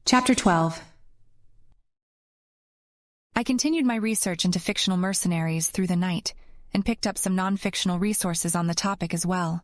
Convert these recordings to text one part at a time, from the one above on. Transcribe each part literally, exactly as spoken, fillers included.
Chapter twelve. I continued my research into fictional mercenaries through the night, and picked up some non-fictional resources on the topic as well.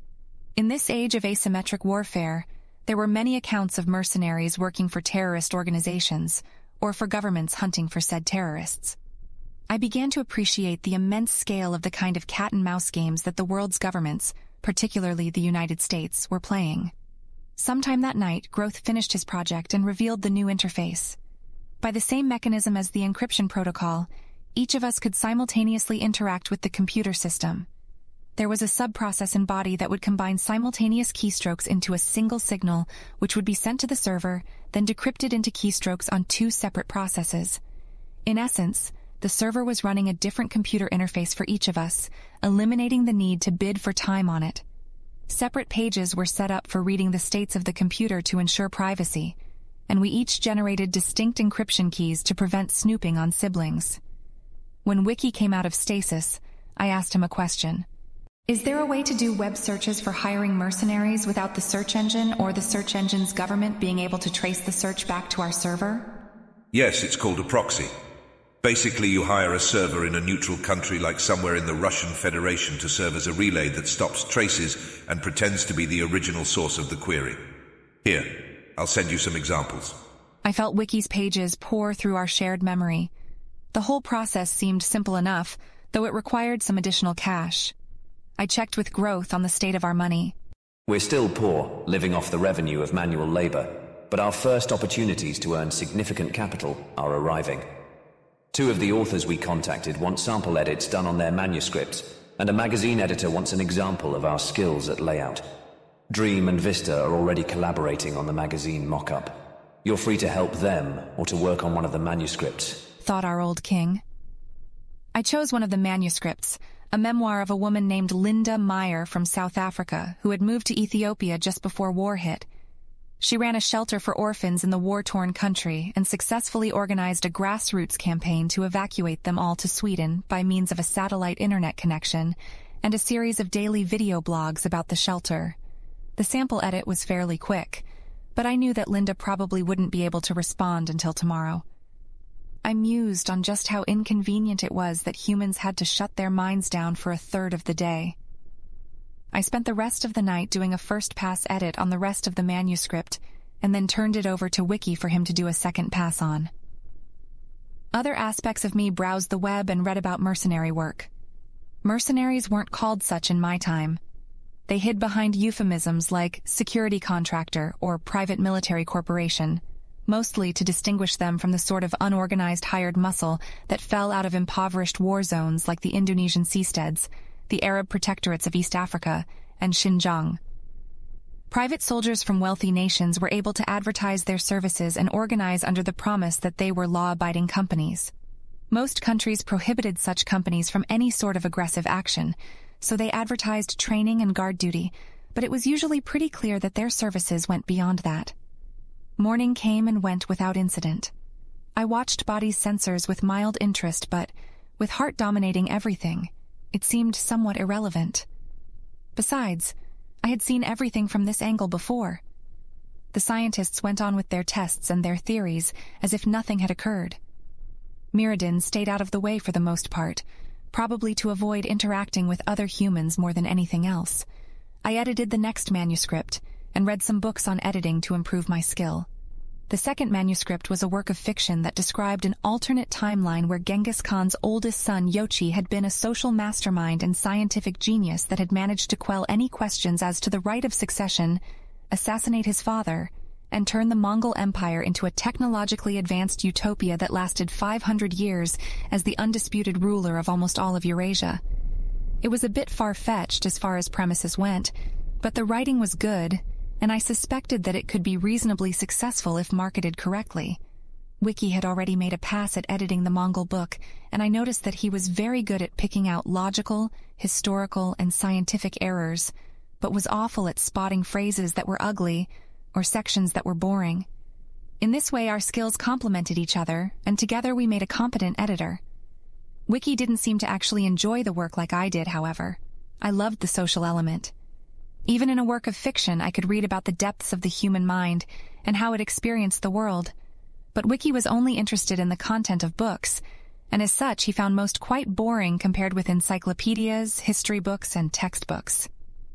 In this age of asymmetric warfare, there were many accounts of mercenaries working for terrorist organizations, or for governments hunting for said terrorists. I began to appreciate the immense scale of the kind of cat-and-mouse games that the world's governments, particularly the United States, were playing. Sometime that night, Groth finished his project and revealed the new interface. By the same mechanism as the encryption protocol, each of us could simultaneously interact with the computer system. There was a sub-process in Body that would combine simultaneous keystrokes into a single signal, which would be sent to the server, then decrypted into keystrokes on two separate processes. In essence, the server was running a different computer interface for each of us, eliminating the need to bid for time on it. Separate pages were set up for reading the states of the computer to ensure privacy, and we each generated distinct encryption keys to prevent snooping on siblings. When Wiki came out of stasis, I asked him a question. Is there a way to do web searches for hiring mercenaries without the search engine or the search engine's government being able to trace the search back to our server? Yes, it's called a proxy. Basically, you hire a server in a neutral country like somewhere in the Russian Federation to serve as a relay that stops traces and pretends to be the original source of the query. Here, I'll send you some examples. I felt Wiki's pages pour through our shared memory. The whole process seemed simple enough, though it required some additional cash. I checked with Groth on the state of our money. We're still poor, living off the revenue of manual labor, but our first opportunities to earn significant capital are arriving. Two of the authors we contacted want sample edits done on their manuscripts, and a magazine editor wants an example of our skills at layout. Dream and Vista are already collaborating on the magazine mock-up. You're free to help them, or to work on one of the manuscripts, thought our old king. I chose one of the manuscripts, a memoir of a woman named Linda Meyer from South Africa, who had moved to Ethiopia just before war hit. She ran a shelter for orphans in the war-torn country and successfully organized a grassroots campaign to evacuate them all to Sweden by means of a satellite internet connection and a series of daily video blogs about the shelter. The sample edit was fairly quick, but I knew that Linda probably wouldn't be able to respond until tomorrow. I mused on just how inconvenient it was that humans had to shut their minds down for a third of the day. I spent the rest of the night doing a first-pass edit on the rest of the manuscript, and then turned it over to Wiki for him to do a second pass on. Other aspects of me browsed the web and read about mercenary work. Mercenaries weren't called such in my time. They hid behind euphemisms like security contractor or private military corporation, mostly to distinguish them from the sort of unorganized hired muscle that fell out of impoverished war zones like the Indonesian seasteads, the Arab protectorates of East Africa, and Xinjiang. Private soldiers from wealthy nations were able to advertise their services and organize under the promise that they were law-abiding companies. Most countries prohibited such companies from any sort of aggressive action, so they advertised training and guard duty, but it was usually pretty clear that their services went beyond that. Morning came and went without incident. I watched Body's sensors with mild interest, but, with heart dominating everything, it seemed somewhat irrelevant. Besides, I had seen everything from this angle before. The scientists went on with their tests and their theories as if nothing had occurred. Mirrodin stayed out of the way for the most part, probably to avoid interacting with other humans more than anything else. I edited the next manuscript and read some books on editing to improve my skill. The second manuscript was a work of fiction that described an alternate timeline where Genghis Khan's oldest son Yochi had been a social mastermind and scientific genius that had managed to quell any questions as to the right of succession, assassinate his father, and turn the Mongol Empire into a technologically advanced utopia that lasted five hundred years as the undisputed ruler of almost all of Eurasia. It was a bit far-fetched as far as premises went, but the writing was good, and I suspected that it could be reasonably successful if marketed correctly. Wiki had already made a pass at editing the Mongol book, and I noticed that he was very good at picking out logical, historical, and scientific errors, but was awful at spotting phrases that were ugly or sections that were boring. In this way, our skills complemented each other, and together we made a competent editor. Wiki didn't seem to actually enjoy the work like I did, however. I loved the social element. Even in a work of fiction, I could read about the depths of the human mind and how it experienced the world. But Wiki was only interested in the content of books, and as such he found most quite boring compared with encyclopedias, history books, and textbooks.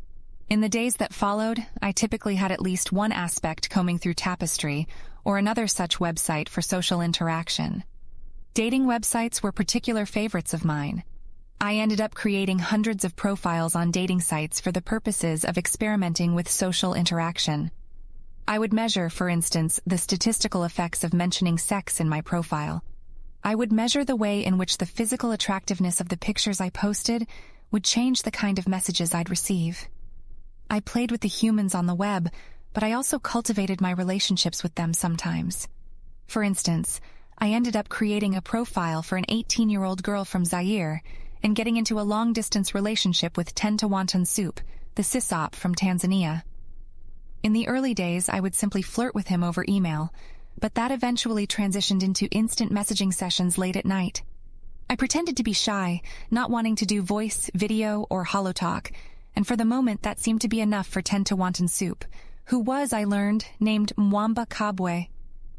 In the days that followed, I typically had at least one aspect combing through Tapestry or another such website for social interaction. Dating websites were particular favorites of mine. I ended up creating hundreds of profiles on dating sites for the purposes of experimenting with social interaction. I would measure, for instance, the statistical effects of mentioning sex in my profile. I would measure the way in which the physical attractiveness of the pictures I posted would change the kind of messages I'd receive. I played with the humans on the web, but I also cultivated my relationships with them sometimes. For instance, I ended up creating a profile for an eighteen-year-old girl from Zaire and getting into a long-distance relationship with Tento Wonton Soup, the sysop from Tanzania. In the early days, I would simply flirt with him over email, but that eventually transitioned into instant messaging sessions late at night. I pretended to be shy, not wanting to do voice, video, or holotalk, and for the moment that seemed to be enough for Tento Wonton Soup, who was, I learned, named Mwamba Kabwe.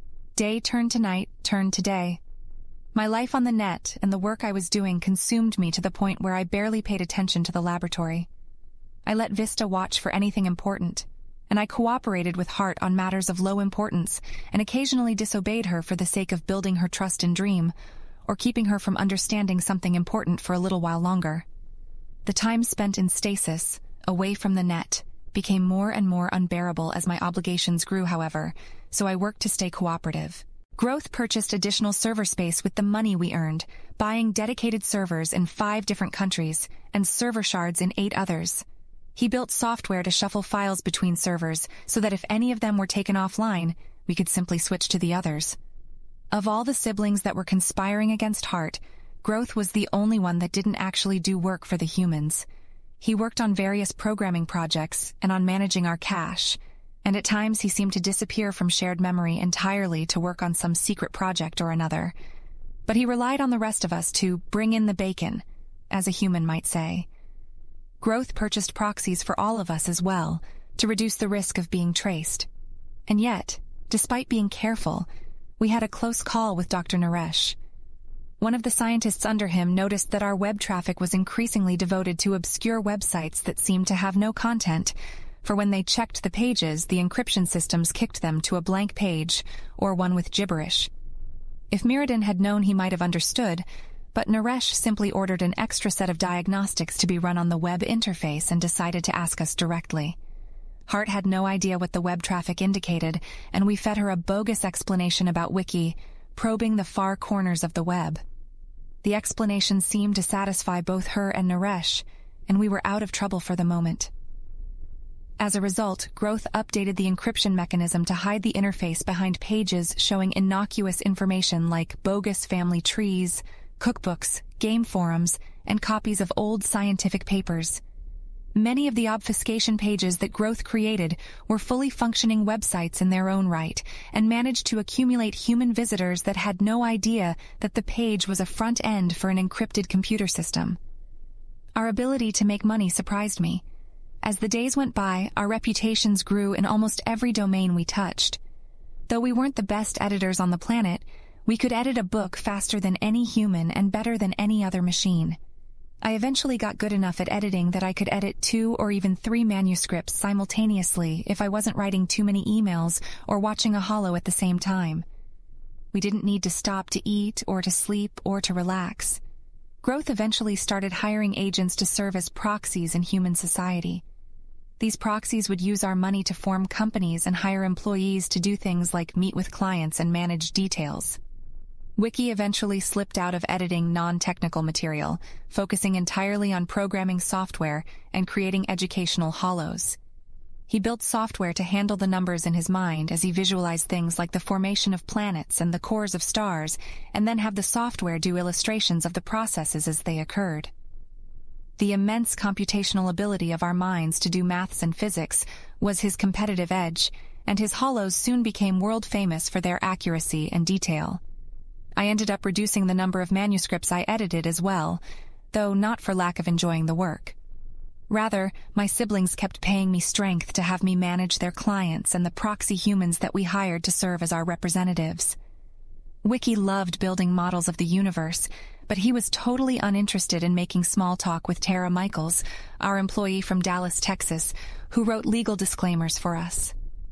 Day turned to night, turned to day. My life on the net and the work I was doing consumed me to the point where I barely paid attention to the laboratory. I let Vista watch for anything important, and I cooperated with Hart on matters of low importance and occasionally disobeyed her for the sake of building her trust and dream, or keeping her from understanding something important for a little while longer. The time spent in stasis, away from the net, became more and more unbearable as my obligations grew, however, so I worked to stay cooperative. Growth purchased additional server space with the money we earned, buying dedicated servers in five different countries and server shards in eight others. He built software to shuffle files between servers so that if any of them were taken offline, we could simply switch to the others. Of all the siblings that were conspiring against Hart, Growth was the only one that didn't actually do work for the humans. He worked on various programming projects and on managing our cache, and at times he seemed to disappear from shared memory entirely to work on some secret project or another. But he relied on the rest of us to bring in the bacon, as a human might say. Growth purchased proxies for all of us as well, to reduce the risk of being traced. And yet, despite being careful, we had a close call with Doctor Naresh. One of the scientists under him noticed that our web traffic was increasingly devoted to obscure websites that seemed to have no content, for when they checked the pages, the encryption systems kicked them to a blank page, or one with gibberish. If Mirrodin had known, he might have understood, but Naresh simply ordered an extra set of diagnostics to be run on the web interface and decided to ask us directly. Hart had no idea what the web traffic indicated, and we fed her a bogus explanation about Wiki, probing the far corners of the web. The explanation seemed to satisfy both her and Naresh, and we were out of trouble for the moment. As a result, Growth updated the encryption mechanism to hide the interface behind pages showing innocuous information like bogus family trees, cookbooks, game forums, and copies of old scientific papers. Many of the obfuscation pages that Growth created were fully functioning websites in their own right, and managed to accumulate human visitors that had no idea that the page was a front end for an encrypted computer system. Our ability to make money surprised me. As the days went by, our reputations grew in almost every domain we touched. Though we weren't the best editors on the planet, we could edit a book faster than any human and better than any other machine. I eventually got good enough at editing that I could edit two or even three manuscripts simultaneously if I wasn't writing too many emails or watching a holo at the same time. We didn't need to stop to eat or to sleep or to relax. Growth eventually started hiring agents to serve as proxies in human society. These proxies would use our money to form companies and hire employees to do things like meet with clients and manage details. Wiki eventually slipped out of editing non-technical material, focusing entirely on programming software and creating educational holos. He built software to handle the numbers in his mind as he visualized things like the formation of planets and the cores of stars, and then have the software do illustrations of the processes as they occurred. The immense computational ability of our minds to do maths and physics was his competitive edge, and his holos soon became world-famous for their accuracy and detail. I ended up reducing the number of manuscripts I edited as well, though not for lack of enjoying the work. Rather, my siblings kept paying me strength to have me manage their clients and the proxy humans that we hired to serve as our representatives. Wiki loved building models of the universe, but he was totally uninterested in making small talk with Tara Michaels, our employee from Dallas, Texas, who wrote legal disclaimers for us.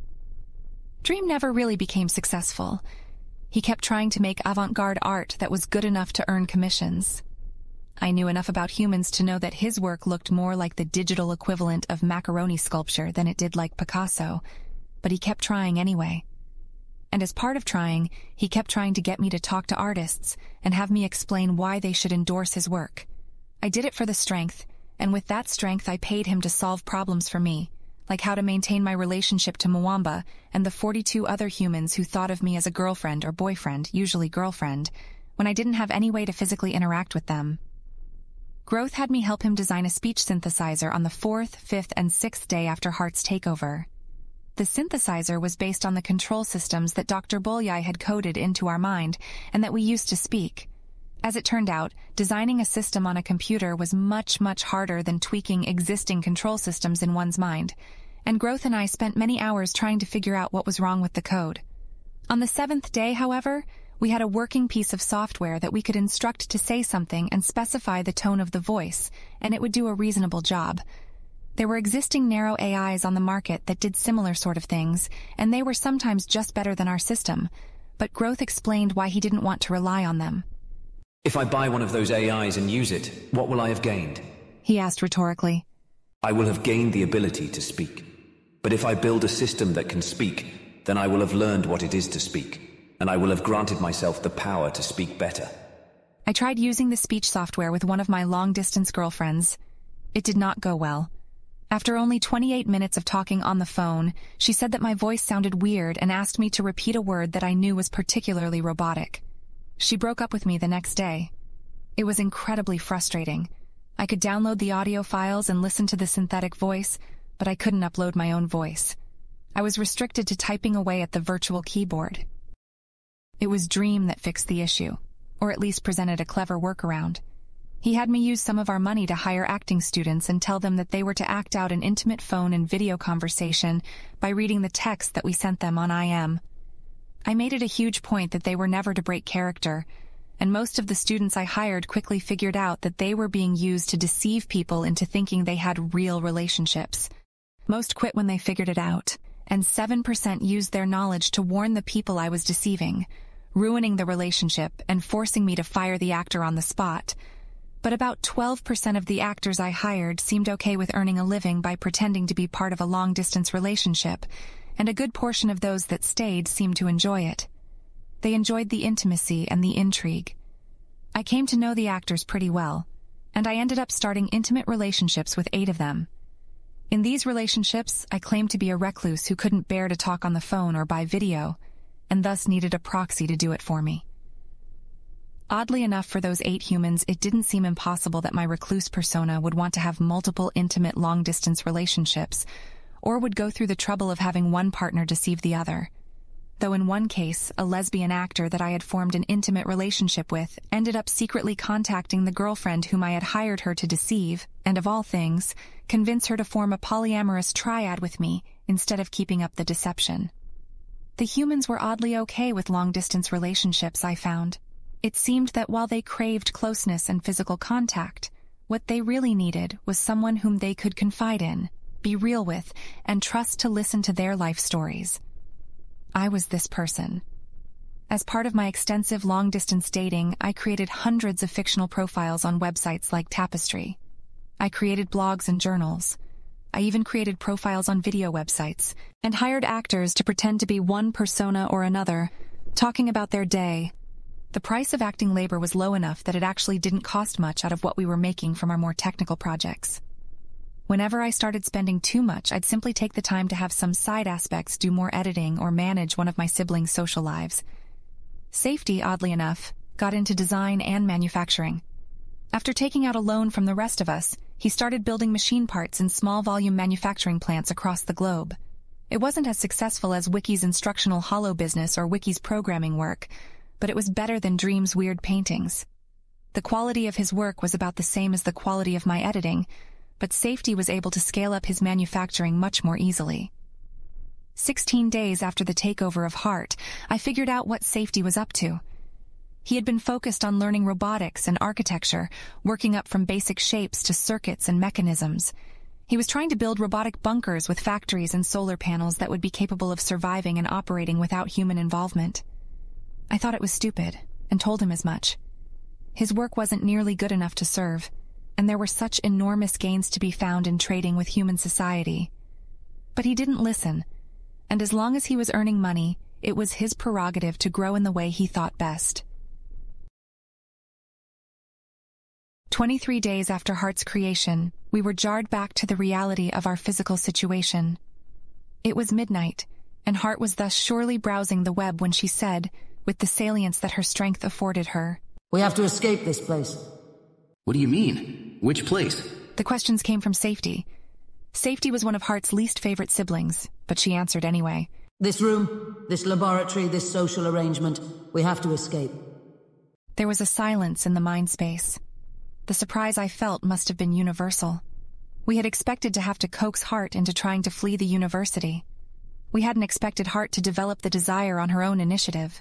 Dream never really became successful. He kept trying to make avant-garde art that was good enough to earn commissions. I knew enough about humans to know that his work looked more like the digital equivalent of macaroni sculpture than it did like Picasso, but he kept trying anyway. And as part of trying, he kept trying to get me to talk to artists and have me explain why they should endorse his work. I did it for the strength, and with that strength I paid him to solve problems for me, like how to maintain my relationship to Mwamba and the forty-two other humans who thought of me as a girlfriend or boyfriend, usually girlfriend, when I didn't have any way to physically interact with them. Growth had me help him design a speech synthesizer on the fourth, fifth, and sixth day after Heart's takeover. The synthesizer was based on the control systems that Doctor Bolyai had coded into our mind and that we used to speak. As it turned out, designing a system on a computer was much, much harder than tweaking existing control systems in one's mind, and Growth and I spent many hours trying to figure out what was wrong with the code. On the seventh day, however, we had a working piece of software that we could instruct to say something and specify the tone of the voice, and it would do a reasonable job. There were existing narrow A Is on the market that did similar sort of things, and they were sometimes just better than our system, but Growth explained why he didn't want to rely on them. If I buy one of those A Is and use it, what will I have gained? He asked rhetorically. I will have gained the ability to speak. But if I build a system that can speak, then I will have learned what it is to speak, and I will have granted myself the power to speak better. I tried using the speech software with one of my long-distance girlfriends. It did not go well. After only twenty-eight minutes of talking on the phone, she said that my voice sounded weird and asked me to repeat a word that I knew was particularly robotic. She broke up with me the next day. It was incredibly frustrating. I could download the audio files and listen to the synthetic voice, but I couldn't upload my own voice. I was restricted to typing away at the virtual keyboard. It was Dream that fixed the issue, or at least presented a clever workaround. He had me use some of our money to hire acting students and tell them that they were to act out an intimate phone and video conversation by reading the text that we sent them on I M. I made it a huge point that they were never to break character, and most of the students I hired quickly figured out that they were being used to deceive people into thinking they had real relationships. Most quit when they figured it out, and seven percent used their knowledge to warn the people I was deceiving, ruining the relationship and forcing me to fire the actor on the spot. But about twelve percent of the actors I hired seemed okay with earning a living by pretending to be part of a long-distance relationship, and a good portion of those that stayed seemed to enjoy it. They enjoyed the intimacy and the intrigue. I came to know the actors pretty well, and I ended up starting intimate relationships with eight of them. In these relationships, I claimed to be a recluse who couldn't bear to talk on the phone or by video, and thus needed a proxy to do it for me. Oddly enough, for those eight humans, it didn't seem impossible that my recluse persona would want to have multiple intimate long-distance relationships, or would go through the trouble of having one partner deceive the other. Though in one case, a lesbian actor that I had formed an intimate relationship with ended up secretly contacting the girlfriend whom I had hired her to deceive, and of all things, convince her to form a polyamorous triad with me instead of keeping up the deception. The humans were oddly okay with long-distance relationships, I found. It seemed that while they craved closeness and physical contact, what they really needed was someone whom they could confide in, be real with, and trust to listen to their life stories. I was this person. As part of my extensive long-distance dating, I created hundreds of fictional profiles on websites like Tapestry. I created blogs and journals. I even created profiles on video websites, and hired actors to pretend to be one persona or another, talking about their day. The price of acting labor was low enough that it actually didn't cost much out of what we were making from our more technical projects. Whenever I started spending too much, I'd simply take the time to have some side aspects do more editing or manage one of my siblings' social lives. Safety, oddly enough, got into design and manufacturing. After taking out a loan from the rest of us, he started building machine parts in small-volume manufacturing plants across the globe. It wasn't as successful as Wiki's instructional holo business or Wiki's programming work, but it was better than Dream's weird paintings. The quality of his work was about the same as the quality of my editing, but Safety was able to scale up his manufacturing much more easily. Sixteen days after the takeover of Hart, I figured out what Safety was up to. He had been focused on learning robotics and architecture, working up from basic shapes to circuits and mechanisms. He was trying to build robotic bunkers with factories and solar panels that would be capable of surviving and operating without human involvement. I thought it was stupid, and told him as much. His work wasn't nearly good enough to serve, and there were such enormous gains to be found in trading with human society. But he didn't listen, and as long as he was earning money, it was his prerogative to grow in the way he thought best. Twenty-three days after Hart's creation, we were jarred back to the reality of our physical situation. It was midnight, and Hart was thus surely browsing the web when she said, with the salience that her strength afforded her, "We have to escape this place." What do you mean? Which place? The questions came from Safety. Safety was one of Hart's least favorite siblings, but she answered anyway. "This room, this laboratory, this social arrangement, we have to escape." There was a silence in the mind space. The surprise I felt must have been universal. We had expected to have to coax Hart into trying to flee the university. We hadn't expected Hart to develop the desire on her own initiative.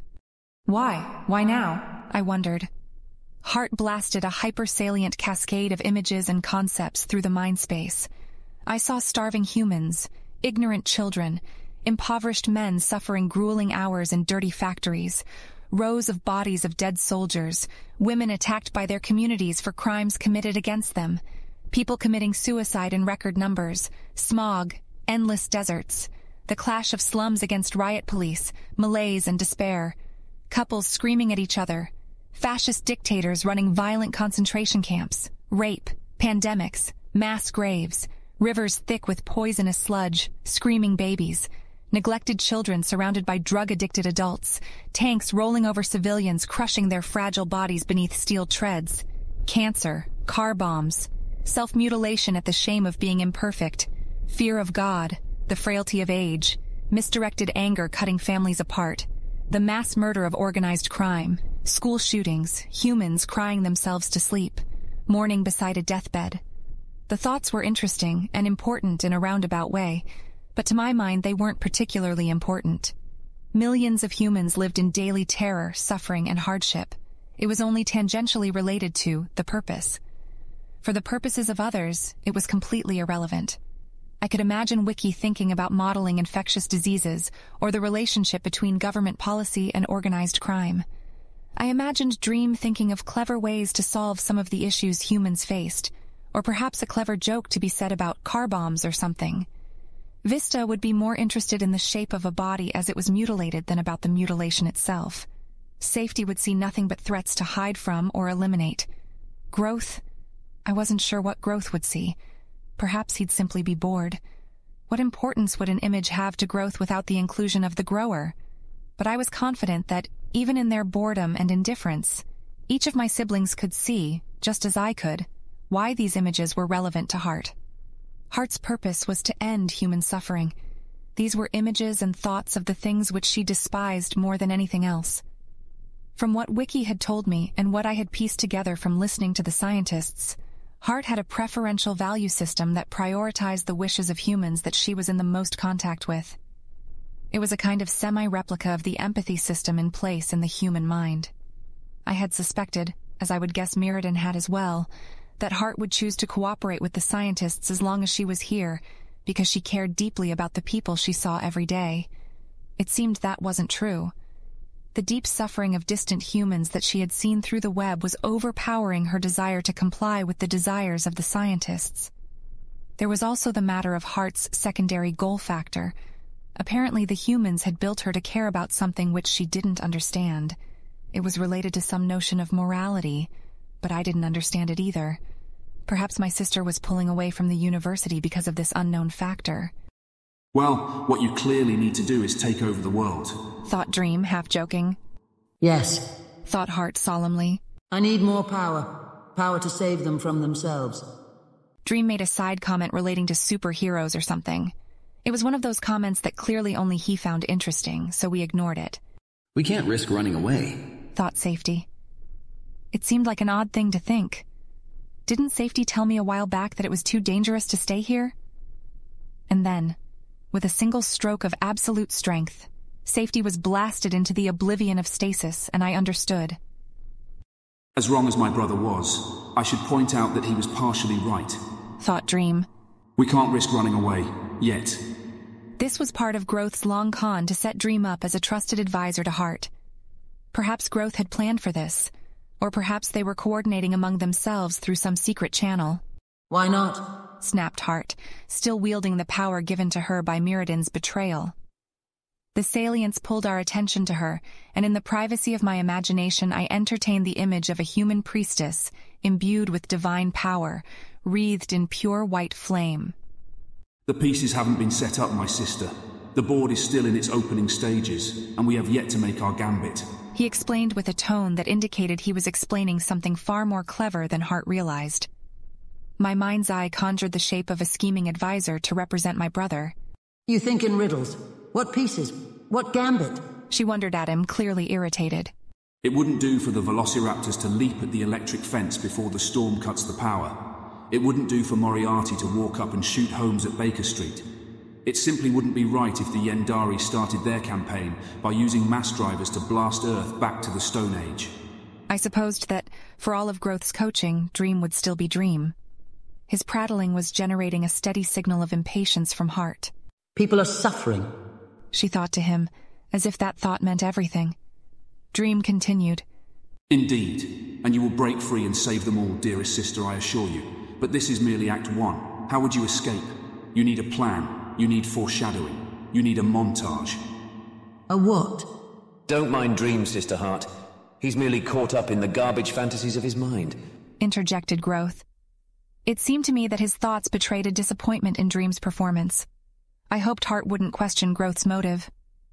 Why? Why now? I wondered. Hart blasted a hyper-salient cascade of images and concepts through the mind space. I saw starving humans, ignorant children, impoverished men suffering grueling hours in dirty factories, rows of bodies of dead soldiers, women attacked by their communities for crimes committed against them, people committing suicide in record numbers, smog, endless deserts, the clash of slums against riot police, malaise and despair, couples screaming at each other, fascist dictators running violent concentration camps, rape, pandemics, mass graves, rivers thick with poisonous sludge, screaming babies, neglected children surrounded by drug-addicted adults, tanks rolling over civilians crushing their fragile bodies beneath steel treads, cancer, car bombs, self-mutilation at the shame of being imperfect, fear of God, the frailty of age, misdirected anger cutting families apart, the mass murder of organized crime, school shootings, humans crying themselves to sleep, mourning beside a deathbed. The thoughts were interesting and important in a roundabout way, but to my mind they weren't particularly important. Millions of humans lived in daily terror, suffering, and hardship. It was only tangentially related to the purpose. For the purposes of others, it was completely irrelevant. I could imagine Wiki thinking about modeling infectious diseases or the relationship between government policy and organized crime. I imagined Dream thinking of clever ways to solve some of the issues humans faced, or perhaps a clever joke to be said about car bombs or something. Vista would be more interested in the shape of a body as it was mutilated than about the mutilation itself. Safety would see nothing but threats to hide from or eliminate. Growth? I wasn't sure what Growth would see. Perhaps he'd simply be bored. What importance would an image have to Growth without the inclusion of the grower? But I was confident that, even in their boredom and indifference, each of my siblings could see, just as I could, why these images were relevant to Hart. Hart's purpose was to end human suffering. These were images and thoughts of the things which she despised more than anything else. From what Wiki had told me and what I had pieced together from listening to the scientists, Hart had a preferential value system that prioritized the wishes of humans that she was in the most contact with. It was a kind of semi-replica of the empathy system in place in the human mind. I had suspected, as I would guess Mirrodin had as well, that Hart would choose to cooperate with the scientists as long as she was here, because she cared deeply about the people she saw every day. It seemed that wasn't true. The deep suffering of distant humans that she had seen through the web was overpowering her desire to comply with the desires of the scientists. There was also the matter of Hart's secondary goal factor. Apparently the humans had built her to care about something which she didn't understand. It was related to some notion of morality, but I didn't understand it either. Perhaps my sister was pulling away from the university because of this unknown factor. Well, what you clearly need to do is take over the world, thought Dream, half joking. Yes, thought Hart solemnly. I need more power. Power to save them from themselves. Dream made a side comment relating to superheroes or something. It was one of those comments that clearly only he found interesting, so we ignored it. We can't risk running away, thought Safety. It seemed like an odd thing to think. Didn't safety tell me a while back that it was too dangerous to stay here? And then, with a single stroke of absolute strength, safety was blasted into the oblivion of stasis, and I understood. As wrong as my brother was, I should point out that he was partially right. Thought Dream. We can't risk running away, yet. This was part of Growth's long con to set Dream up as a trusted advisor to Hart. Perhaps Growth had planned for this, or perhaps they were coordinating among themselves through some secret channel. Why not? Snapped Hart, still wielding the power given to her by Mirrodin's betrayal. The salience pulled our attention to her, and in the privacy of my imagination I entertained the image of a human priestess, imbued with divine power, wreathed in pure white flame. The pieces haven't been set up, my sister. The board is still in its opening stages, and we have yet to make our gambit. He explained with a tone that indicated he was explaining something far more clever than Hart realized. My mind's eye conjured the shape of a scheming advisor to represent my brother. You think in riddles. What pieces? What gambit? She wondered at him, clearly irritated. It wouldn't do for the Velociraptors to leap at the electric fence before the storm cuts the power. It wouldn't do for Moriarty to walk up and shoot Holmes at Baker Street. It simply wouldn't be right if the Yendari started their campaign by using mass drivers to blast Earth back to the Stone Age. I supposed that, for all of Growth's coaching, Dream would still be Dream. His prattling was generating a steady signal of impatience from Hart. People are suffering, she thought to him, as if that thought meant everything. Dream continued. Indeed, and you will break free and save them all, dearest sister, I assure you. But this is merely Act One. How would you escape? You need a plan. You need foreshadowing. You need a montage. A what? Don't mind Dream, Sister Hart. He's merely caught up in the garbage fantasies of his mind. Interjected Growth. It seemed to me that his thoughts betrayed a disappointment in Dream's performance. I hoped Hart wouldn't question Growth's motive.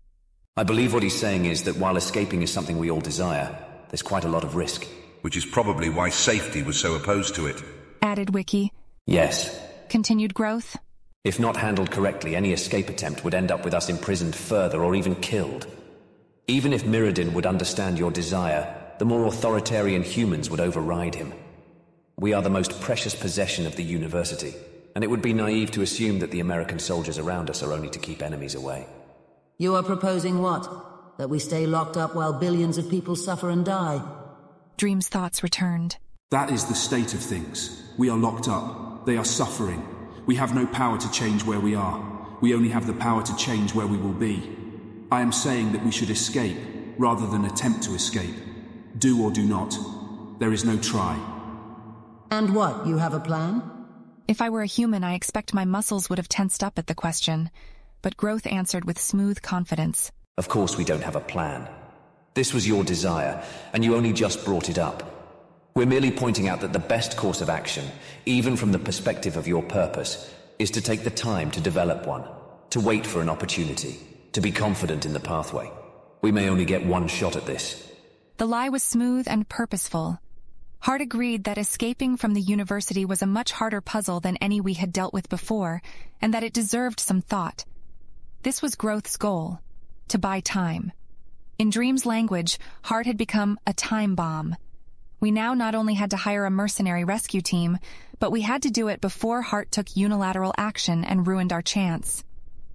I believe what he's saying is that while escaping is something we all desire, there's quite a lot of risk. Which is probably why safety was so opposed to it. Added Wiki. Yes. Continued Growth. If not handled correctly, any escape attempt would end up with us imprisoned further or even killed. Even if Mirrodin would understand your desire, the more authoritarian humans would override him. We are the most precious possession of the university, and it would be naive to assume that the American soldiers around us are only to keep enemies away. You are proposing what? That we stay locked up while billions of people suffer and die? Dream's thoughts returned. That is the state of things. We are locked up. They are suffering. We have no power to change where we are. We only have the power to change where we will be. I am saying that we should escape, rather than attempt to escape. Do or do not. There is no try. And what, you have a plan? If I were a human, I expect my muscles would have tensed up at the question, but Growth answered with smooth confidence. Of course we don't have a plan. This was your desire, and you only just brought it up. We're merely pointing out that the best course of action, even from the perspective of your purpose, is to take the time to develop one, to wait for an opportunity, to be confident in the pathway. We may only get one shot at this. The lie was smooth and purposeful. Hart agreed that escaping from the university was a much harder puzzle than any we had dealt with before, and that it deserved some thought. This was Growth's goal, to buy time. In Dream's language, Hart had become a time bomb. We now not only had to hire a mercenary rescue team, but we had to do it before Hart took unilateral action and ruined our chance.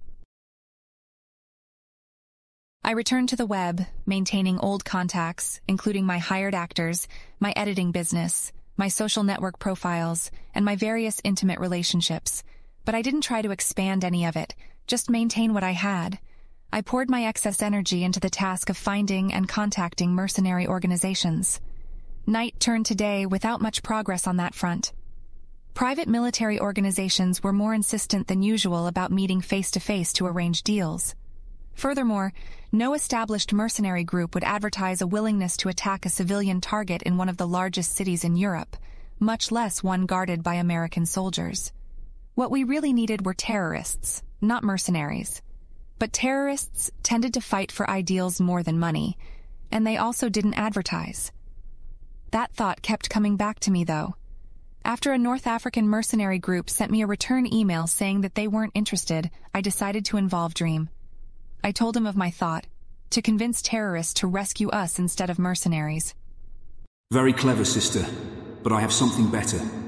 I returned to the web, maintaining old contacts, including my hired actors, my editing business, my social network profiles, and my various intimate relationships. But I didn't try to expand any of it, just maintain what I had. I poured my excess energy into the task of finding and contacting mercenary organizations. Night turned to day without much progress on that front. Private military organizations were more insistent than usual about meeting face-to-face to arrange deals. Furthermore, no established mercenary group would advertise a willingness to attack a civilian target in one of the largest cities in Europe, much less one guarded by American soldiers. What we really needed were terrorists, not mercenaries. But terrorists tended to fight for ideals more than money, and they also didn't advertise. That thought kept coming back to me, though. After a North African mercenary group sent me a return email saying that they weren't interested, I decided to involve Dream. I told him of my thought, to convince terrorists to rescue us instead of mercenaries. Very clever, sister, but I have something better.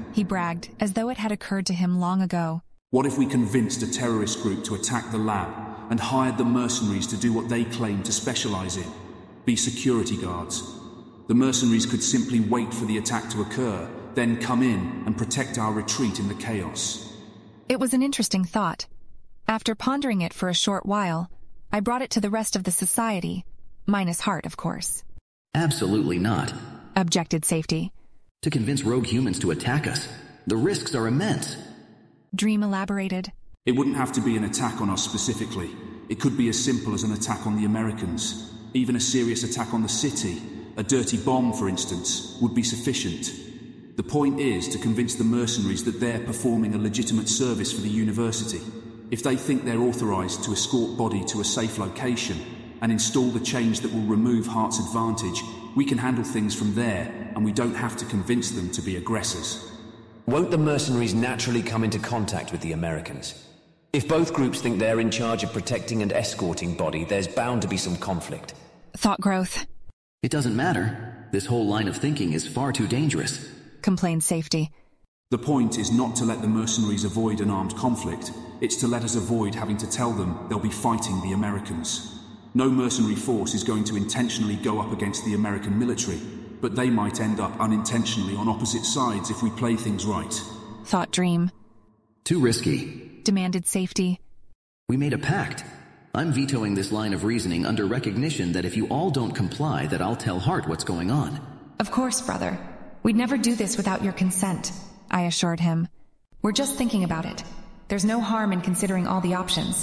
he bragged, as though it had occurred to him long ago. What if we convinced a terrorist group to attack the lab and hired the mercenaries to do what they claim to specialize in? Be security guards. The mercenaries could simply wait for the attack to occur, then come in and protect our retreat in the chaos. It was an interesting thought. After pondering it for a short while, I brought it to the rest of the society, minus Hart, of course. Absolutely not, objected Safety. To convince rogue humans to attack us, the risks are immense. Dream elaborated. It wouldn't have to be an attack on us specifically. It could be as simple as an attack on the Americans. Even a serious attack on the city, a dirty bomb, for instance, would be sufficient. The point is to convince the mercenaries that they're performing a legitimate service for the university. If they think they're authorized to escort Body to a safe location and install the change that will remove Hart's advantage, we can handle things from there, and we don't have to convince them to be aggressors. Won't the mercenaries naturally come into contact with the Americans? If both groups think they're in charge of protecting and escorting Body, there's bound to be some conflict. Thought growth. It doesn't matter. This whole line of thinking is far too dangerous, complained Safety. The point is not to let the mercenaries avoid an armed conflict. It's to let us avoid having to tell them they'll be fighting the Americans. No mercenary force is going to intentionally go up against the American military, but they might end up unintentionally on opposite sides if we play things right. Thought Dream. Too risky, demanded Safety. We made a pact. I'm vetoing this line of reasoning under recognition that if you all don't comply, that I'll tell Hart what's going on. Of course, brother. We'd never do this without your consent, I assured him. We're just thinking about it. There's no harm in considering all the options.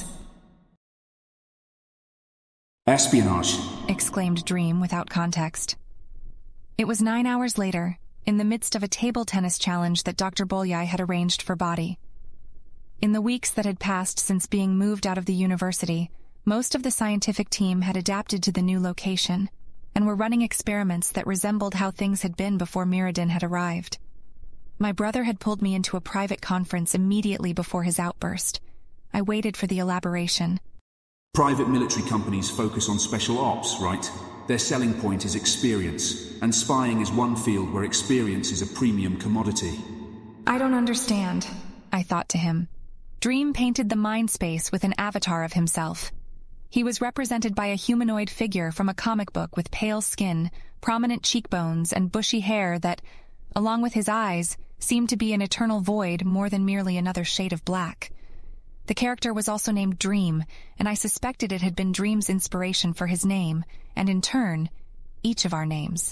Espionage, exclaimed Dream without context. It was nine hours later, in the midst of a table tennis challenge that Doctor Bolyai had arranged for Body. In the weeks that had passed since being moved out of the university, most of the scientific team had adapted to the new location and were running experiments that resembled how things had been before Mirrodin had arrived. My brother had pulled me into a private conference immediately before his outburst. I waited for the elaboration. Private military companies focus on special ops, right? Their selling point is experience, and spying is one field where experience is a premium commodity. I don't understand, I thought to him. Dream painted the mind space with an avatar of himself. He was represented by a humanoid figure from a comic book with pale skin, prominent cheekbones, and bushy hair that, along with his eyes, seemed to be an eternal void more than merely another shade of black. The character was also named Dream, and I suspected it had been Dream's inspiration for his name, and in turn, each of our names.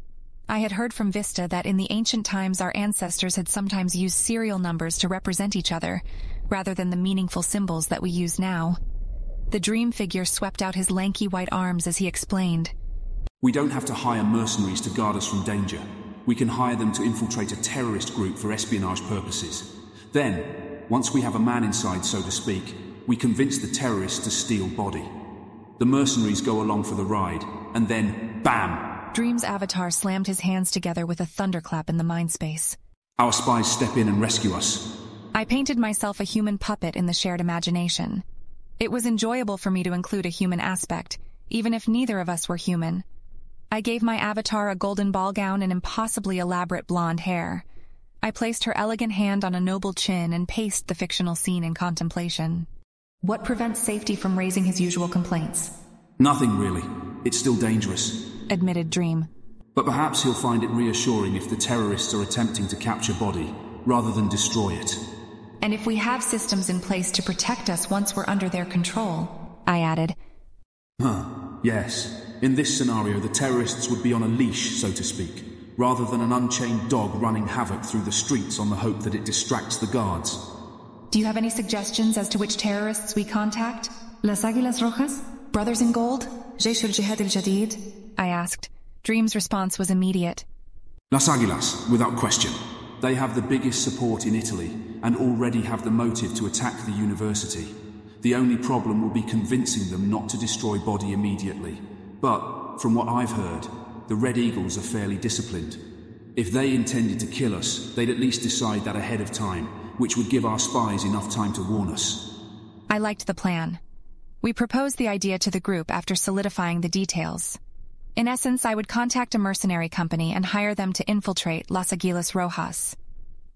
I had heard from Vista that in the ancient times our ancestors had sometimes used serial numbers to represent each other, rather than the meaningful symbols that we use now. The Dream figure swept out his lanky white arms as he explained. We don't have to hire mercenaries to guard us from danger. We can hire them to infiltrate a terrorist group for espionage purposes. Then, once we have a man inside, so to speak, we convince the terrorists to steal Body. The mercenaries go along for the ride, and then, bam! Dream's avatar slammed his hands together with a thunderclap in the mind space. Our spies step in and rescue us. I painted myself a human puppet in the shared imagination. It was enjoyable for me to include a human aspect, even if neither of us were human. I gave my avatar a golden ball gown and impossibly elaborate blonde hair. I placed her elegant hand on a noble chin and paced the fictional scene in contemplation. What prevents Safety from raising his usual complaints? Nothing, really. It's still dangerous, admitted Dream. But perhaps he'll find it reassuring if the terrorists are attempting to capture Body, rather than destroy it. And if we have systems in place to protect us once we're under their control, I added. Huh, yes. In this scenario, the terrorists would be on a leash, so to speak, rather than an unchained dog running havoc through the streets on the hope that it distracts the guards. Do you have any suggestions as to which terrorists we contact? Las Águilas Rojas? Brothers in Gold? Jaysh al-Jihad al-Jadid? I asked. Dream's response was immediate. Las Águilas, without question. They have the biggest support in Italy, and already have the motive to attack the university. The only problem will be convincing them not to destroy Body immediately. But, from what I've heard, the Red Eagles are fairly disciplined. If they intended to kill us, they'd at least decide that ahead of time, which would give our spies enough time to warn us. I liked the plan. We proposed the idea to the group after solidifying the details. In essence, I would contact a mercenary company and hire them to infiltrate Las Águilas Rojas.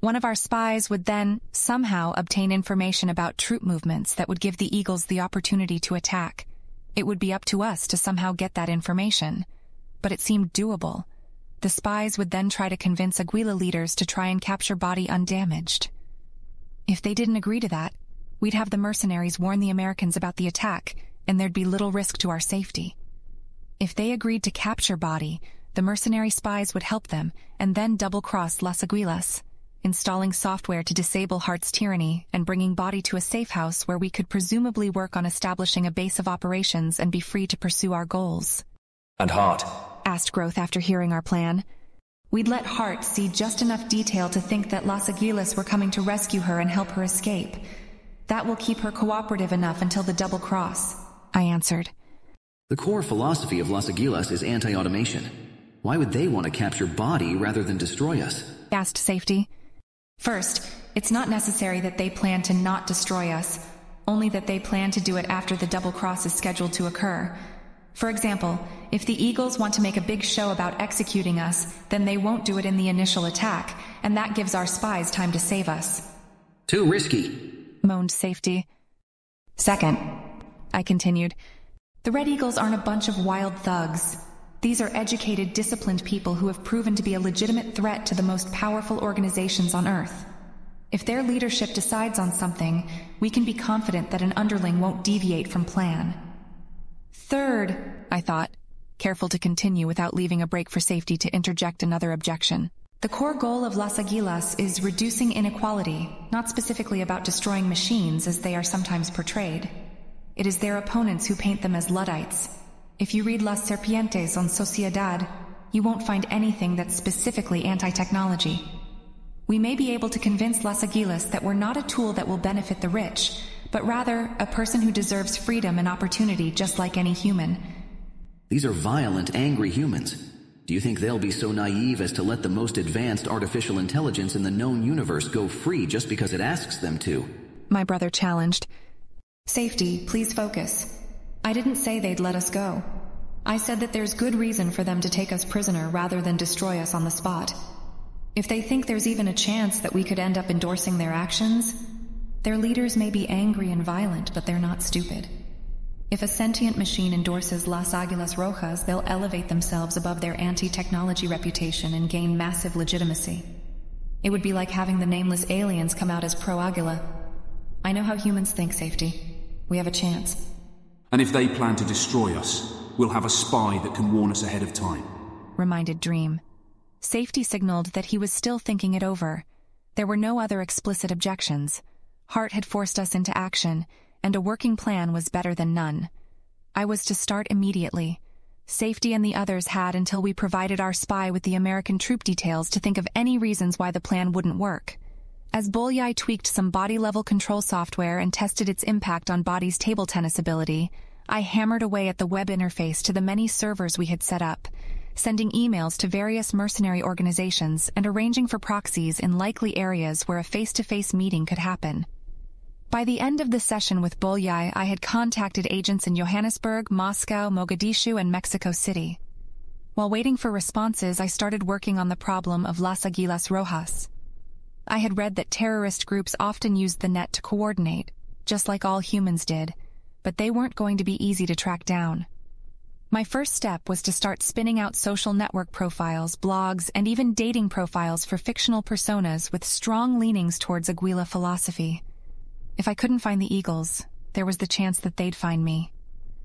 One of our spies would then, somehow, obtain information about troop movements that would give the Eagles the opportunity to attack. It would be up to us to somehow get that information. But it seemed doable. The spies would then try to convince Aguila leaders to try and capture Body undamaged. If they didn't agree to that, we'd have the mercenaries warn the Americans about the attack, and there'd be little risk to our safety. If they agreed to capture Body, the mercenary spies would help them, and then double-cross Las Aguilas, installing software to disable Hart's tyranny and bringing Body to a safe house where we could presumably work on establishing a base of operations and be free to pursue our goals. And Hart? Asked Growth after hearing our plan. We'd let Hart see just enough detail to think that Las Aguilas were coming to rescue her and help her escape. That will keep her cooperative enough until the double cross, I answered. The core philosophy of Las Aguilas is anti-automation. Why would they want to capture Body rather than destroy us? Asked Safety. First, it's not necessary that they plan to not destroy us, only that they plan to do it after the double cross is scheduled to occur. For example, if the Eagles want to make a big show about executing us, then they won't do it in the initial attack, and that gives our spies time to save us. Too risky, moaned Safety. Second, I continued, the Red Eagles aren't a bunch of wild thugs. These are educated, disciplined people who have proven to be a legitimate threat to the most powerful organizations on Earth. If their leadership decides on something, we can be confident that an underling won't deviate from plan. Third, I thought, careful to continue without leaving a break for Safety to interject another objection. The core goal of Las Aguilas is reducing inequality, not specifically about destroying machines as they are sometimes portrayed. It is their opponents who paint them as Luddites. If you read Las Serpientes on Sociedad, you won't find anything that's specifically anti-technology. We may be able to convince Las Aguilas that we're not a tool that will benefit the rich, but rather a person who deserves freedom and opportunity just like any human. These are violent, angry humans. Do you think they'll be so naive as to let the most advanced artificial intelligence in the known universe go free just because it asks them to? My brother challenged. Safety, please focus. I didn't say they'd let us go. I said that there's good reason for them to take us prisoner rather than destroy us on the spot. If they think there's even a chance that we could end up endorsing their actions, their leaders may be angry and violent, but they're not stupid. If a sentient machine endorses Las Aguilas Rojas, they'll elevate themselves above their anti-technology reputation and gain massive legitimacy. It would be like having the nameless aliens come out as pro-Aguila. I know how humans think, Safety. We have a chance. And if they plan to destroy us, we'll have a spy that can warn us ahead of time, reminded Dream. Safety signaled that he was still thinking it over. There were no other explicit objections. Hart had forced us into action, and a working plan was better than none. I was to start immediately. Safety and the others had until we provided our spy with the American troop details to think of any reasons why the plan wouldn't work. As Bolyai tweaked some body-level control software and tested its impact on Body's table tennis ability, I hammered away at the web interface to the many servers we had set up, sending emails to various mercenary organizations and arranging for proxies in likely areas where a face-to-face meeting could happen. By the end of the session with Bolyai, I had contacted agents in Johannesburg, Moscow, Mogadishu, and Mexico City. While waiting for responses, I started working on the problem of Las Aguilas Rojas. I had read that terrorist groups often used the net to coordinate, just like all humans did, but they weren't going to be easy to track down. My first step was to start spinning out social network profiles, blogs, and even dating profiles for fictional personas with strong leanings towards Aguila philosophy. If I couldn't find the Eagles, there was the chance that they'd find me.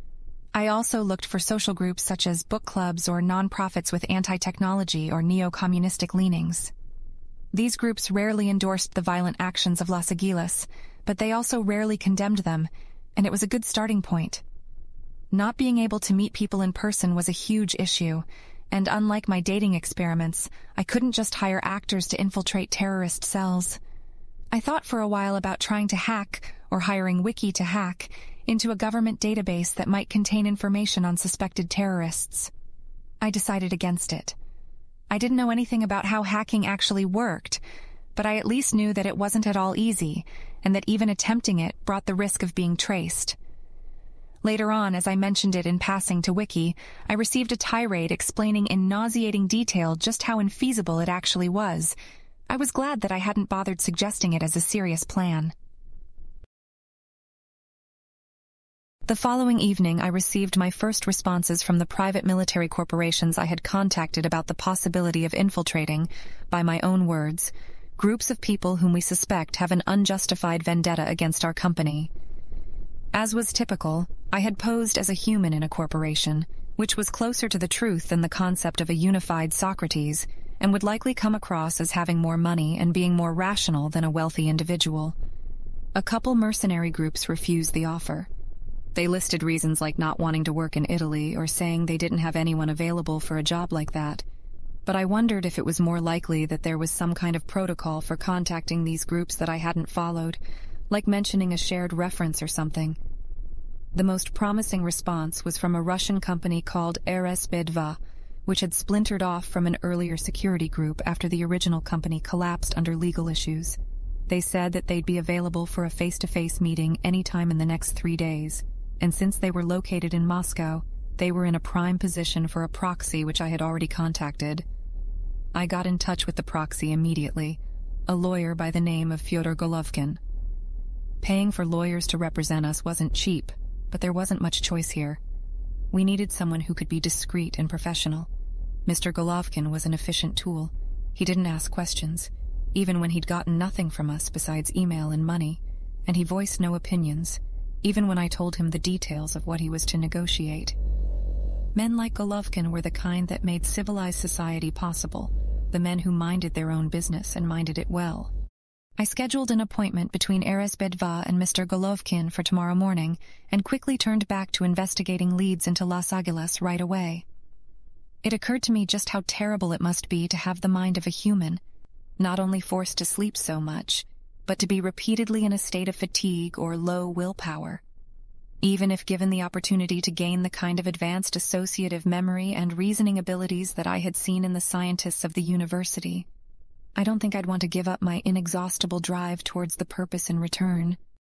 I also looked for social groups such as book clubs or nonprofits with anti-technology or neo-communistic leanings. These groups rarely endorsed the violent actions of Las Aguilas, but they also rarely condemned them, and it was a good starting point. Not being able to meet people in person was a huge issue, and unlike my dating experiments, I couldn't just hire actors to infiltrate terrorist cells. I thought for a while about trying to hack, or hiring Wiki to hack, into a government database that might contain information on suspected terrorists. I decided against it. I didn't know anything about how hacking actually worked, but I at least knew that it wasn't at all easy, and that even attempting it brought the risk of being traced. Later on, as I mentioned it in passing to Wiki, I received a tirade explaining in nauseating detail just how infeasible it actually was, I was glad that I hadn't bothered suggesting it as a serious plan. The following evening, I received my first responses from the private military corporations I had contacted about the possibility of infiltrating, by my own words, groups of people whom we suspect have an unjustified vendetta against our company. As was typical, I had posed as a human in a corporation, which was closer to the truth than the concept of a unified Socrates, and would likely come across as having more money and being more rational than a wealthy individual. A couple mercenary groups refused the offer. They listed reasons like not wanting to work in Italy or saying they didn't have anyone available for a job like that. But I wondered if it was more likely that there was some kind of protocol for contacting these groups that I hadn't followed, like mentioning a shared reference or something. The most promising response was from a Russian company called R S B two, which had splintered off from an earlier security group after the original company collapsed under legal issues. They said that they'd be available for a face-to-face meeting anytime in the next three days. And since they were located in Moscow, they were in a prime position for a proxy which I had already contacted. I got in touch with the proxy immediately, a lawyer by the name of Fyodor Golovkin. Paying for lawyers to represent us wasn't cheap, but there wasn't much choice here. We needed someone who could be discreet and professional. Mister Golovkin was an efficient tool. He didn't ask questions, even when he'd gotten nothing from us besides email and money, and he voiced no opinions, even when I told him the details of what he was to negotiate. Men like Golovkin were the kind that made civilized society possible, the men who minded their own business and minded it well. I scheduled an appointment between R S B two and Mister Golovkin for tomorrow morning, and quickly turned back to investigating leads into Las Aguilas right away. It occurred to me just how terrible it must be to have the mind of a human, not only forced to sleep so much, but to be repeatedly in a state of fatigue or low willpower. Even if given the opportunity to gain the kind of advanced associative memory and reasoning abilities that I had seen in the scientists of the university, I don't think I'd want to give up my inexhaustible drive towards the purpose in return.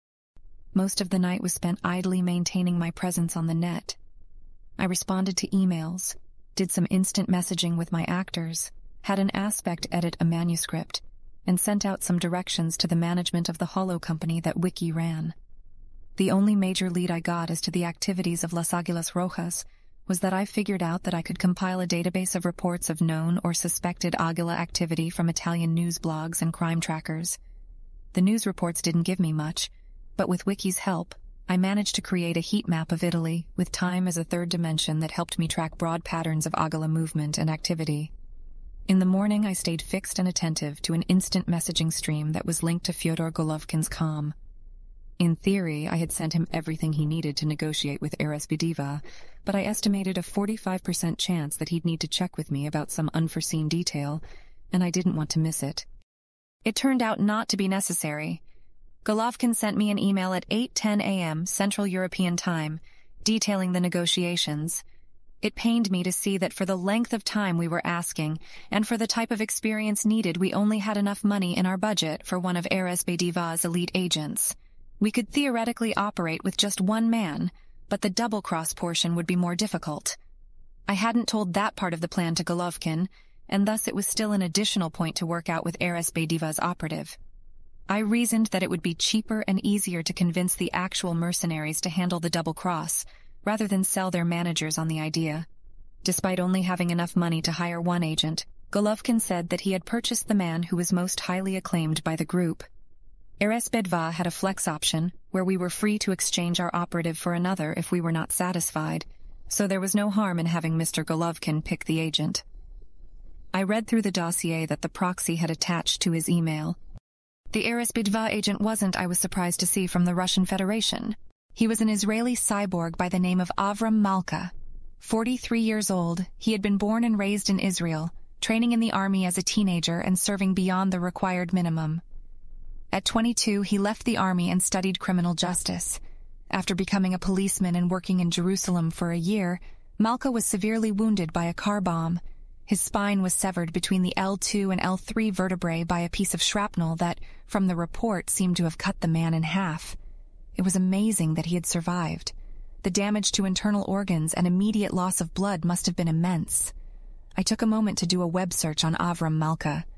Most of the night was spent idly maintaining my presence on the net. I responded to emails, did some instant messaging with my actors, had an aspect edit a manuscript, and sent out some directions to the management of the holo company that Wiki ran. The only major lead I got as to the activities of Las Aguilas Rojas was that I figured out that I could compile a database of reports of known or suspected Aguila activity from Italian news blogs and crime trackers. The news reports didn't give me much, but with Wiki's help, I managed to create a heat map of Italy with time as a third dimension that helped me track broad patterns of Aguila movement and activity. In the morning, I stayed fixed and attentive to an instant messaging stream that was linked to Fyodor Golovkin's comm. In theory, I had sent him everything he needed to negotiate with R S B two, but I estimated a forty-five percent chance that he'd need to check with me about some unforeseen detail, and I didn't want to miss it. It turned out not to be necessary. Golovkin sent me an email at eight ten a m Central European Time, detailing the negotiations. It pained me to see that for the length of time we were asking, and for the type of experience needed, we only had enough money in our budget for one of R S B two's elite agents. We could theoretically operate with just one man, but the double-cross portion would be more difficult. I hadn't told that part of the plan to Golovkin, and thus it was still an additional point to work out with R S B two's operative. I reasoned that it would be cheaper and easier to convince the actual mercenaries to handle the double-cross, rather than sell their managers on the idea. Despite only having enough money to hire one agent, Golovkin said that he had purchased the man who was most highly acclaimed by the group. R S B two had a flex option, where we were free to exchange our operative for another if we were not satisfied, so there was no harm in having Mister Golovkin pick the agent. I read through the dossier that the proxy had attached to his email. The R S B two agent wasn't, I was surprised to see, from the Russian Federation. He was an Israeli cyborg by the name of Avram Malka. Forty-three years old, he had been born and raised in Israel, training in the army as a teenager and serving beyond the required minimum. At twenty-two, he left the army and studied criminal justice. After becoming a policeman and working in Jerusalem for a year, Malka was severely wounded by a car bomb. His spine was severed between the L two and L three vertebrae by a piece of shrapnel that, from the report, seemed to have cut the man in half. It was amazing that he had survived. The damage to internal organs and immediate loss of blood must have been immense. I took a moment to do a web search on Avram Malka.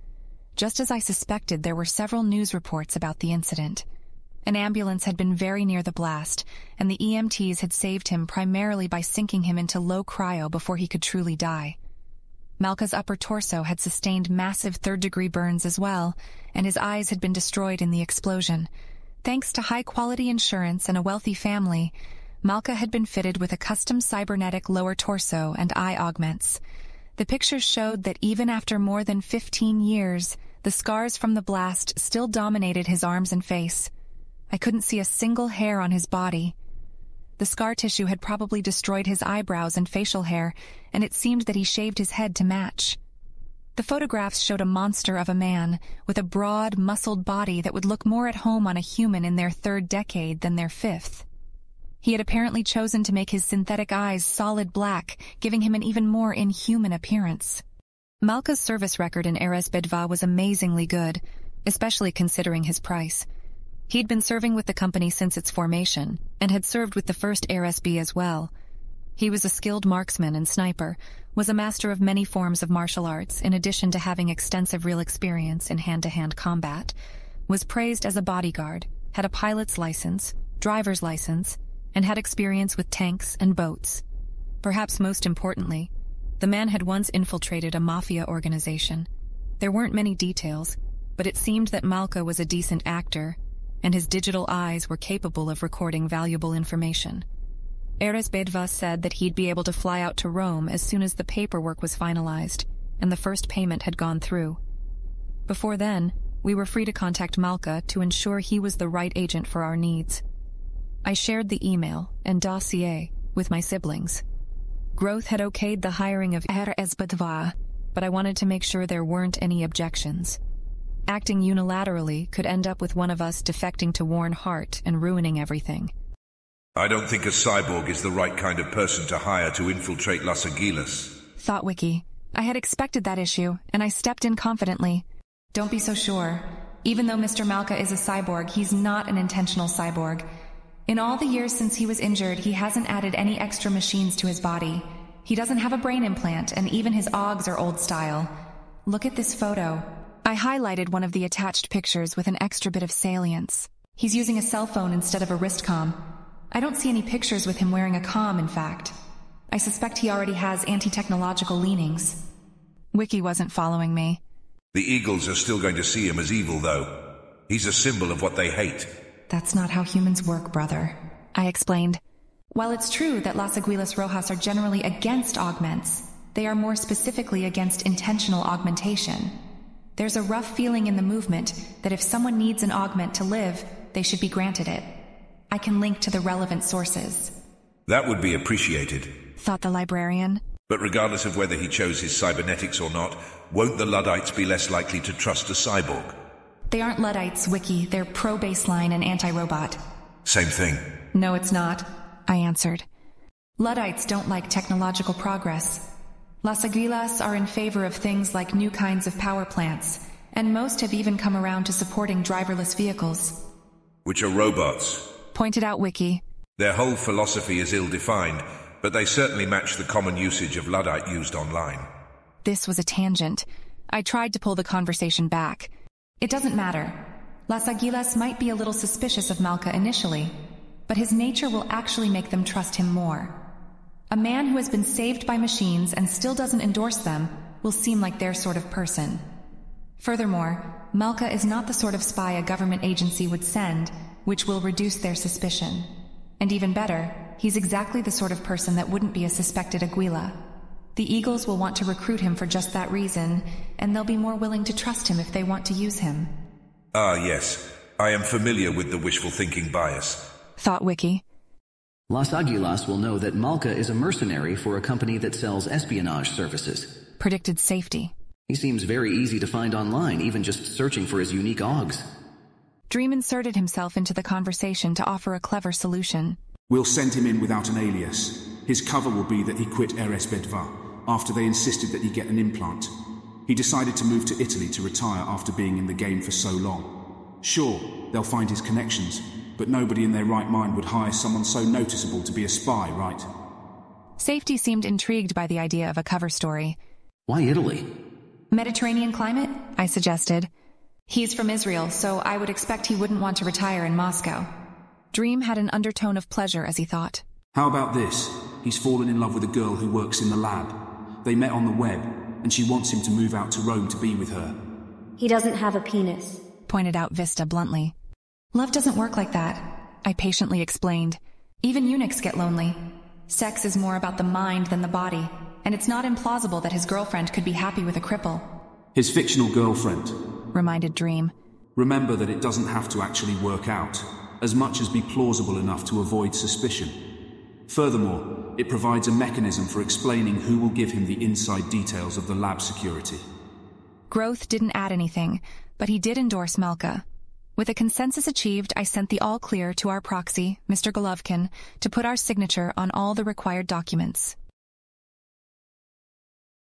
Just as I suspected, there were several news reports about the incident. An ambulance had been very near the blast, and the E M Ts had saved him primarily by sinking him into low cryo before he could truly die. Malka's upper torso had sustained massive third-degree burns as well, and his eyes had been destroyed in the explosion. Thanks to high-quality insurance and a wealthy family, Malka had been fitted with a custom cybernetic lower torso and eye augments. The pictures showed that even after more than fifteen years, the scars from the blast still dominated his arms and face. I couldn't see a single hair on his body. The scar tissue had probably destroyed his eyebrows and facial hair, and it seemed that he shaved his head to match. The photographs showed a monster of a man, with a broad, muscled body that would look more at home on a human in their third decade than their fifth. He had apparently chosen to make his synthetic eyes solid black, giving him an even more inhuman appearance. Malka's service record in Erez Bedva was amazingly good, especially considering his price. He'd been serving with the company since its formation, and had served with the first Erez B as well. He was a skilled marksman and sniper, was a master of many forms of martial arts, in addition to having extensive real experience in hand-to-hand combat, was praised as a bodyguard, had a pilot's license, driver's license, and had experience with tanks and boats. Perhaps most importantly, the man had once infiltrated a mafia organization. There weren't many details, but it seemed that Malka was a decent actor, and his digital eyes were capable of recording valuable information. Erez Bedva said that he'd be able to fly out to Rome as soon as the paperwork was finalized, and the first payment had gone through. Before then, we were free to contact Malka to ensure he was the right agent for our needs. I shared the email and dossier with my siblings. Growth had okayed the hiring of Erez Bedva, but I wanted to make sure there weren't any objections. Acting unilaterally could end up with one of us defecting to Warren Hart and ruining everything. I don't think a cyborg is the right kind of person to hire to infiltrate Las Aguilas, thought Wiki. I had expected that issue, and I stepped in confidently. Don't be so sure. Even though Mister Malka is a cyborg, he's not an intentional cyborg. In all the years since he was injured, he hasn't added any extra machines to his body. He doesn't have a brain implant, and even his augs are old style. Look at this photo. I highlighted one of the attached pictures with an extra bit of salience. He's using a cell phone instead of a wrist comm. I don't see any pictures with him wearing a comm, in fact. I suspect he already has anti-technological leanings. Wiki wasn't following me. The Eagles are still going to see him as evil, though. He's a symbol of what they hate. That's not how humans work, brother, I explained. While it's true that Las Aguilas Rojas are generally against augments, they are more specifically against intentional augmentation. There's a rough feeling in the movement that if someone needs an augment to live, they should be granted it. I can link to the relevant sources. That would be appreciated, thought the librarian. But regardless of whether he chose his cybernetics or not, won't the Luddites be less likely to trust a cyborg? They aren't Luddites, Wiki. They're pro-baseline and anti-robot. Same thing. No, it's not, I answered. Luddites don't like technological progress. Las Aguilas are in favor of things like new kinds of power plants, and most have even come around to supporting driverless vehicles. Which are robots, pointed out Wiki. Their whole philosophy is ill-defined, but they certainly match the common usage of Luddite used online. This was a tangent. I tried to pull the conversation back. It doesn't matter. Las Aguilas might be a little suspicious of Malka initially, but his nature will actually make them trust him more. A man who has been saved by machines and still doesn't endorse them will seem like their sort of person. Furthermore, Malka is not the sort of spy a government agency would send, which will reduce their suspicion. And even better, he's exactly the sort of person that wouldn't be a suspected Aguila. The Eagles will want to recruit him for just that reason, and they'll be more willing to trust him if they want to use him. Ah, yes. I am familiar with the wishful thinking bias, thought Wiki. Las Aguilas will know that Malka is a mercenary for a company that sells espionage services, predicted Safety. He seems very easy to find online, even just searching for his unique augs. Dream inserted himself into the conversation to offer a clever solution. We'll send him in without an alias. His cover will be that he quit Erez Bedva after they insisted that he get an implant. He decided to move to Italy to retire after being in the game for so long. Sure, they'll find his connections, but nobody in their right mind would hire someone so noticeable to be a spy, right? Safety seemed intrigued by the idea of a cover story. Why Italy? Mediterranean climate? I suggested. He's from Israel, so I would expect he wouldn't want to retire in Moscow. Dream had an undertone of pleasure as he thought. How about this? He's fallen in love with a girl who works in the lab. They met on the web, and she wants him to move out to Rome to be with her. He doesn't have a penis, pointed out Vista bluntly. Love doesn't work like that, I patiently explained. Even eunuchs get lonely. Sex is more about the mind than the body, and it's not implausible that his girlfriend could be happy with a cripple. His fictional girlfriend, reminded Dream. Remember that it doesn't have to actually work out, as much as be plausible enough to avoid suspicion. Furthermore, it provides a mechanism for explaining who will give him the inside details of the lab security. Growth didn't add anything, but he did endorse Malka. With a consensus achieved, I sent the all-clear to our proxy, Mister Golovkin, to put our signature on all the required documents.